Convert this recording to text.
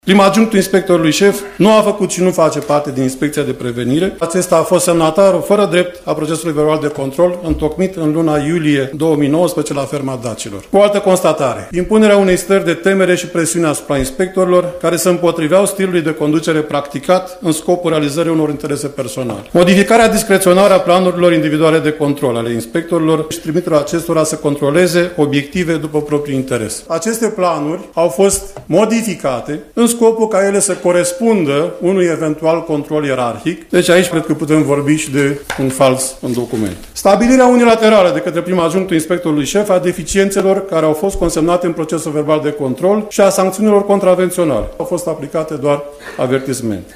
Prim adjunctul inspectorului șef nu a făcut și nu face parte din inspecția de prevenire. Acesta a fost semnatarul fără drept a procesului verbal de control întocmit în luna iulie 2019 la ferma Dacilor. Cu altă constatare, impunerea unei stări de temere și presiune asupra inspectorilor care se împotriveau stilului de conducere practicat în scopul realizării unor interese personale. Modificarea discreționară a planurilor individuale de control ale inspectorilor și trimiterea acestora să controleze obiective după propriul interes. Aceste planuri au fost modificate în scopul ca ele să corespundă unui eventual control ierarhic. Deci aici cred că putem vorbi și de un fals în document. Stabilirea unilaterală de către prim adjunctul inspectorului șef a deficiențelor care au fost consemnate în procesul verbal de control și a sancțiunilor contravenționale. Au fost aplicate doar avertismente.